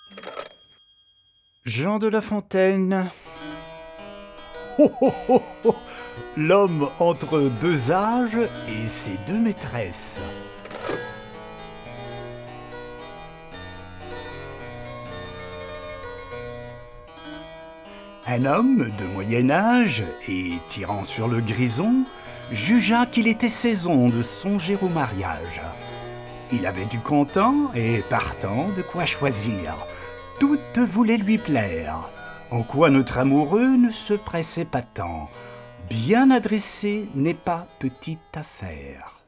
Jean de La Fontaine. Oh, oh, oh, oh. L'homme entre deux âges et ses deux maîtresses. Un homme de moyen âge et tirant sur le grison jugea qu'il était saison de songer au mariage. Il avait du comptant et partant de quoi choisir. Toutes voulaient lui plaire, en quoi notre amoureux ne se pressait pas tant. Bien adressé n'est pas petite affaire.